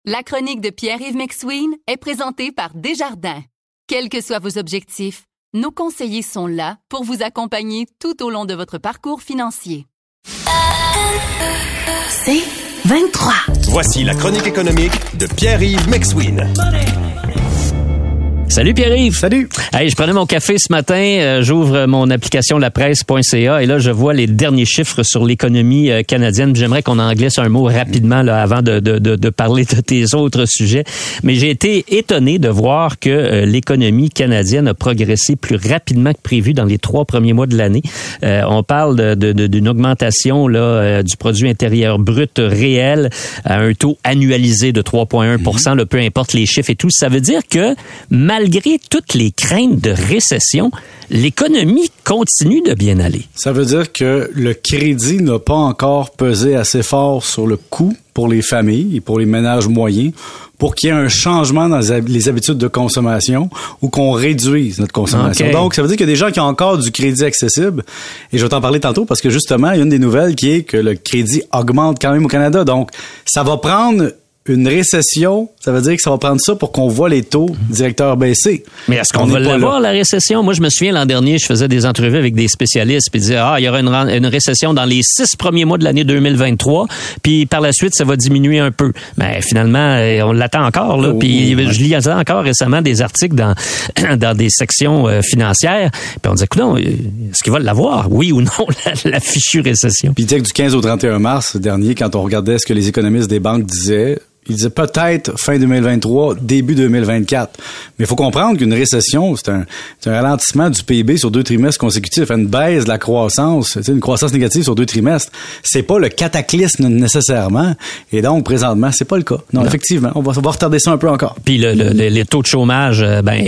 La chronique de Pierre-Yves McSween est présentée par Desjardins. Quels que soient vos objectifs, nos conseillers sont là pour vous accompagner tout au long de votre parcours financier. C'est 23. Voici la chronique économique de Pierre-Yves McSween. Salut Pierre-Yves. Salut. Hey, je prenais mon café ce matin, j'ouvre mon application lapresse.ca et là je vois les derniers chiffres sur l'économie canadienne. J'aimerais qu'on en glisse un mot rapidement là avant de parler de tes autres sujets. Mais j'ai été étonné de voir que l'économie canadienne a progressé plus rapidement que prévu dans les 3 premiers mois de l'année. On parle d'une augmentation là du produit intérieur brut réel à un taux annualisé de 3,1%. Là, peu importe les chiffres et tout. Ça veut dire que malgré toutes les craintes de récession, l'économie continue de bien aller. Ça veut dire que le crédit n'a pas encore pesé assez fort sur le coût pour les familles et pour les ménages moyens pour qu'il y ait un changement dans les habitudes de consommation ou qu'on réduise notre consommation. Okay. Donc, ça veut dire qu'il y a des gens qui ont encore du crédit accessible. Et je vais t'en parler tantôt parce que justement, il y a une des nouvelles qui est que le crédit augmente quand même au Canada. Donc, ça va prendre une récession, ça veut dire que ça va prendre ça pour qu'on voit les taux directeurs baisser. Mais est-ce qu'on va l'avoir, la récession? Moi, je me souviens, l'an dernier, je faisais des entrevues avec des spécialistes puis ils disaient, il y aura une récession dans les 6 premiers mois de l'année 2023, puis par la suite, ça va diminuer un peu. Mais finalement, on l'attend encore, là. Puis je lisais encore récemment des articles dans des sections financières, puis on disait, écoute, est-ce qu'il va l'avoir? Oui ou non, la fichue récession? Puis il disait que du 15 au 31 mars dernier, quand on regardait ce que les économistes des banques disaient, il disait peut-être fin 2023, début 2024. Mais il faut comprendre qu'une récession, c'est un ralentissement du PIB sur 2 trimestres consécutifs, une baisse de la croissance, une croissance négative sur 2 trimestres. C'est pas le cataclysme nécessairement. Et donc, présentement, c'est pas le cas. Non. Effectivement, on va retarder ça un peu encore. Puis les taux de chômage,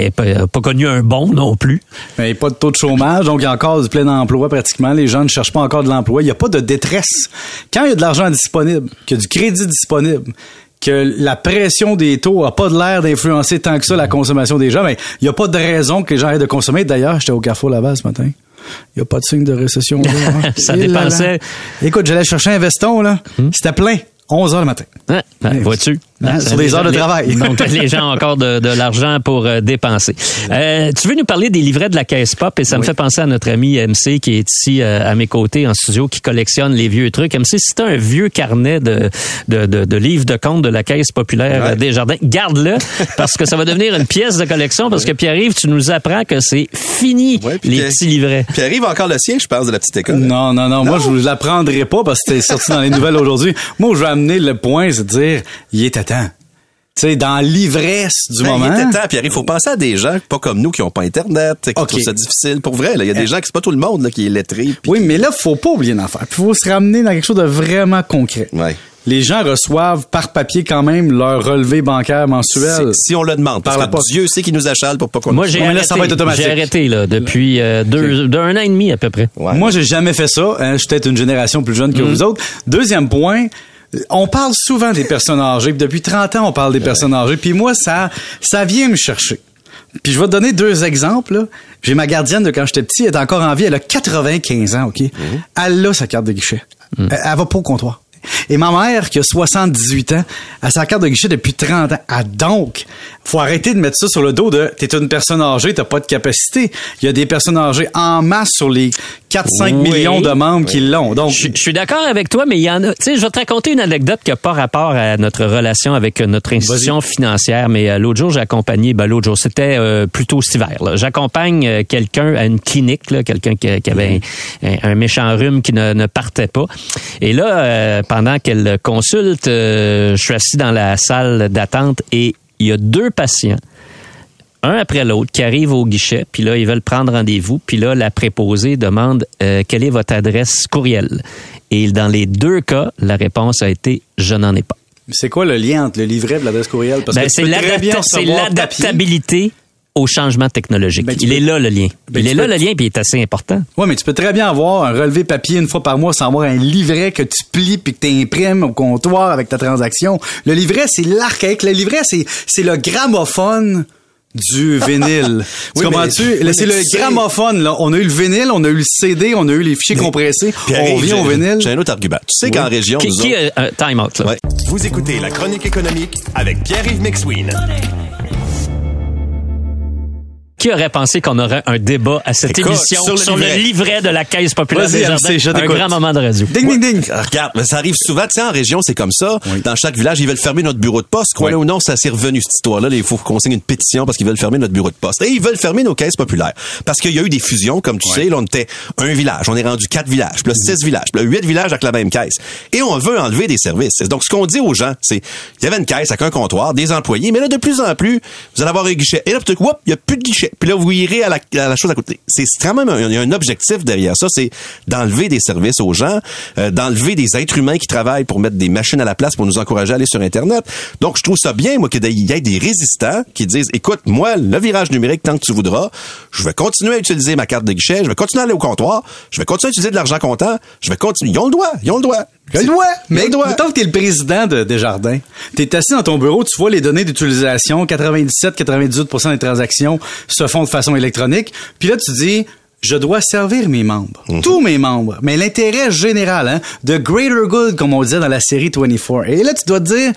pas connu un bon non plus. Ben, pas de taux de chômage, donc il y a encore du plein emploi pratiquement. Les gens ne cherchent pas encore de l'emploi. Il n'y a pas de détresse. Quand il y a de l'argent disponible, qu'il y a du crédit disponible, que la pression des taux a pas de l'air d'influencer tant que ça la consommation des gens, mais il y a pas de raison que les gens aient de consommer. D'ailleurs, j'étais au Carrefour Laval ce matin. Il y a pas de signe de récession. Là, hein. Ça dépensait. Écoute, j'allais chercher un veston, là. C'était plein. 11h le matin. Vois-tu? Sur des heures de travail. Donc, les gens ont encore de l'argent pour dépenser. Tu veux nous parler des livrets de la Caisse Pop et ça me fait penser à notre ami MC qui est ici à mes côtés en studio qui collectionne les vieux trucs. MC, si t'as un vieux carnet de livres de compte de la Caisse populaire Desjardins, garde-le parce que ça va devenir une pièce de collection parce que Pierre-Yves, tu nous apprends que c'est fini les petits livrets. Pierre-Yves a encore le sien, je pense, de la petite école. Non. Moi, je vous l'apprendrai pas parce que c'était sorti dans les nouvelles aujourd'hui. Moi, je vais amener le point, c'est de dire, il est à temps. Tu sais, dans l'ivresse du moment. Il était temps, Pierre, il faut penser à des gens pas comme nous qui ont pas Internet, qui trouvent ça difficile. Pour vrai, il y a des gens qui c'est pas tout le monde là, qui est lettré. Oui, mais là, faut pas oublier une affaire. Il faut se ramener dans quelque chose de vraiment concret. Ouais. Les gens reçoivent par papier quand même leur relevé bancaire mensuel. Si on le demande, parce que Dieu sait qu'il nous achale pour pas qu'on... Moi, j'ai arrêté là, depuis d'un an et demi à peu près. Ouais. Moi, j'ai jamais fait ça. Je suis peut-être une génération plus jeune que vous autres. Deuxième point, on parle souvent des personnes âgées. Depuis 30 ans, on parle des personnes âgées. Puis moi, ça vient me chercher. Puis je vais te donner 2 exemples. Là. J'ai ma gardienne de quand j'étais petit, elle est encore en vie. Elle a 95 ans, OK? Elle a sa carte de guichet. Elle va pas au comptoir. Et ma mère, qui a 78 ans, a sa carte de guichet depuis 30 ans. Donc, faut arrêter de mettre ça sur le dos de « t'es une personne âgée, t'as pas de capacité ». Il y a des personnes âgées en masse sur les 4-5 millions de membres qui l'ont. Donc, je suis d'accord avec toi, mais il y en a... Tu sais, je vais te raconter une anecdote qui n'a pas rapport à notre relation avec notre institution financière, mais l'autre jour, j'ai accompagné... c'était plutôt cet hiver. Là. J'accompagne quelqu'un à une clinique, là, quelqu'un qui avait un méchant rhume qui ne partait pas. Et là... pendant qu'elle consulte, je suis assis dans la salle d'attente et il y a 2 patients, un après l'autre, qui arrivent au guichet, puis là, ils veulent prendre rendez-vous, puis là, la préposée demande quelle est votre adresse courriel. Et dans les 2 cas, la réponse a été « je n'en ai pas ». C'est quoi le lien entre le livret et l'adresse courriel? Parce que c'est l'adaptabilité au changement technologique. Il est là, le lien. Puis il est assez important. Oui, mais tu peux très bien avoir un relevé papier une fois par mois sans avoir un livret que tu plies puis que tu imprimes au comptoir avec ta transaction. Le livret, c'est l'archaïque. Le livret, c'est le gramophone du vinyle. Tu comprends-tu? C'est le gramophone, là. On a eu le vinyle, on a eu le CD, on a eu les fichiers compressés. On vient au vinyle. J'ai un autre argument. Tu sais qu'en région, time out, là. Ouais. Vous écoutez La Chronique économique avec Pierre-Yves McSween. Qui aurait pensé qu'on aurait un débat à cette émission sur le livret de la Caisse populaire des Jardins? Un grand moment de radio. Ding, ding, ding. Regarde, mais ça arrive souvent. Tu sais, en région, c'est comme ça. Oui. Dans chaque village, ils veulent fermer notre bureau de poste. Croyez ou non, ça s'est revenu, cette histoire-là. Il faut qu'on signe une pétition parce qu'ils veulent fermer notre bureau de poste. Et ils veulent fermer nos caisses populaires. Parce qu'il y a eu des fusions, comme tu sais. Là, on était un village. On est rendu 4 villages. Puis là, 6 villages. Puis là, 8 villages avec la même caisse. Et on veut enlever des services. Donc, ce qu'on dit aux gens, c'est, il y avait une caisse avec un comptoir, des employés. Mais là, de plus en plus, vous allez avoir un guichet. Et là, peut-être, il y a plus de guichet. Puis là, vous irez à la chose à côté. C'est quand même il y a un objectif derrière ça, c'est d'enlever des services aux gens, d'enlever des êtres humains qui travaillent pour mettre des machines à la place pour nous encourager à aller sur Internet. Donc, je trouve ça bien, moi, qu'il y ait des résistants qui disent, écoute, moi, le virage numérique, tant que tu voudras, je vais continuer à utiliser ma carte de guichet, je vais continuer à aller au comptoir, je vais continuer à utiliser de l'argent comptant, je vais continuer. Ils ont le droit. Mais mettons que t'es le président de Desjardins. T'es assis dans ton bureau, tu vois les données d'utilisation, 97-98% des transactions se font de façon électronique. Puis là, tu dis, je dois servir mes membres. Tous mes membres. Mais l'intérêt général, hein, the greater good, comme on disait dans la série 24. Et là, tu dois te dire,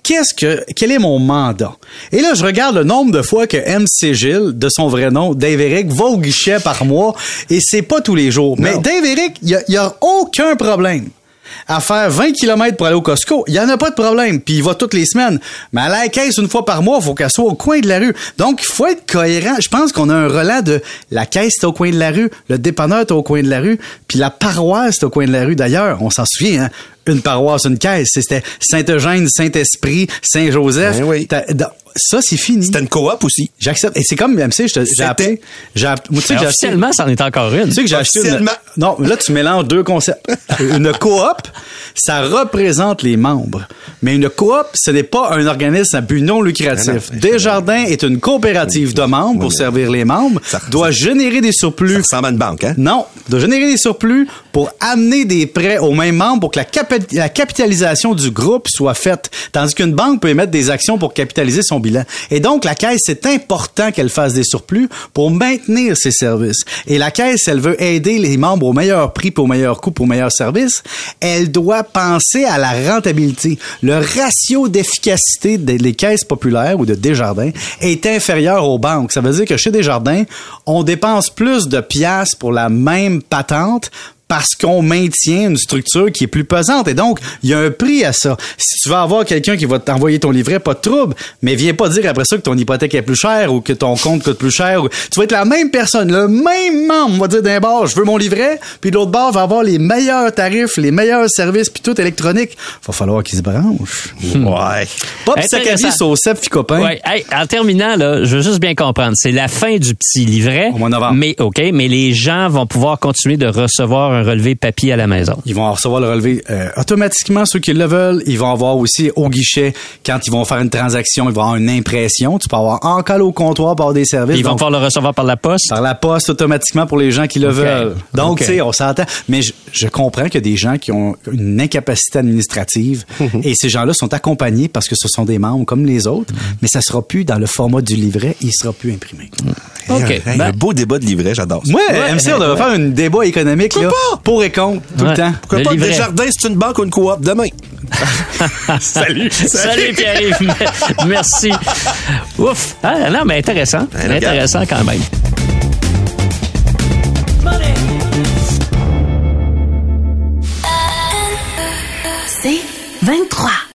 quel est mon mandat? Et là, je regarde le nombre de fois que MC Gilles, de son vrai nom, Dave Eric, va au guichet par mois, et c'est pas tous les jours. Non. Mais Dave Eric, il y a aucun problème à faire 20 km pour aller au Costco. Il y en a pas de problème. Puis il va toutes les semaines. Mais à la caisse, une fois par mois, il faut qu'elle soit au coin de la rue. Donc, il faut être cohérent. Je pense qu'on a un relais de la caisse est au coin de la rue, le dépanneur est au coin de la rue, puis la paroisse est au coin de la rue. D'ailleurs, on s'en souvient, hein? Une paroisse, une caisse. C'était Saint-Eugène, Saint-Esprit, Saint-Joseph. Ben oui. Ça, c'est fini. C'était une coop aussi. J'accepte. Et c'est comme, MC, j'ai appelé. Officiellement, c'en est encore une. Tu sais que j'ai acheté Non, là, tu mélanges deux concepts. Une coop, ça représente les membres. Mais une coop, ce n'est pas un organisme à but non lucratif. Desjardins est une coopérative de membres pour servir les membres. Doit générer des surplus. Ça ressemble à une banque, hein? Non. Doit générer des surplus pour amener des prêts aux mêmes membres pour que la capitalisation du groupe soit faite. Tandis qu'une banque peut émettre des actions pour capitaliser son bilan. Et donc, la Caisse, c'est important qu'elle fasse des surplus pour maintenir ses services. Et la Caisse, elle veut aider les membres au meilleur prix, puis au meilleur coût, puis au meilleur service. Elle doit penser à la rentabilité. Le ratio d'efficacité des caisses populaires ou de Desjardins est inférieur aux banques. Ça veut dire que chez Desjardins, on dépense plus de piastres pour la même patente parce qu'on maintient une structure qui est plus pesante. Et donc, il y a un prix à ça. Si tu vas avoir quelqu'un qui va t'envoyer ton livret, pas de trouble, mais viens pas dire après ça que ton hypothèque est plus chère ou que ton compte coûte plus cher. Tu vas être la même personne, le même membre va dire d'un bord, je veux mon livret, puis de l'autre bord va avoir les meilleurs tarifs, les meilleurs services, puis tout électronique. Va falloir qu'il se branche. Ouais. Pas pis sac à vie, saucep, puis copain. Ouais. Hey, en terminant, là, je veux juste bien comprendre. C'est la fin du petit livret. Au mois de novembre. Mais les gens vont pouvoir continuer de recevoir un relevé papier à la maison. Ils vont recevoir le relevé automatiquement, ceux qui le veulent. Ils vont avoir aussi au guichet, quand ils vont faire une transaction, ils vont avoir une impression. Tu peux avoir encore au comptoir pour avoir des services. Ils vont pouvoir le recevoir par la poste? Par la poste, automatiquement, pour les gens qui le veulent. Donc, tu sais, on s'entend. Mais je comprends qu'il y a des gens qui ont une incapacité administrative et ces gens-là sont accompagnés parce que ce sont des membres comme les autres, mais ça sera plus dans le format du livret, il sera plus imprimé. OK. Un beau débat de livret, j'adore ça. Ouais, MC, on devrait faire un débat économique là, pour et contre, tout le temps. Pourquoi pas Desjardins, c'est une banque ou une coop demain? Salut Pierre-Yves. Merci. Ouf. Ah, non, mais intéressant. Intéressant quand même. C'est 23.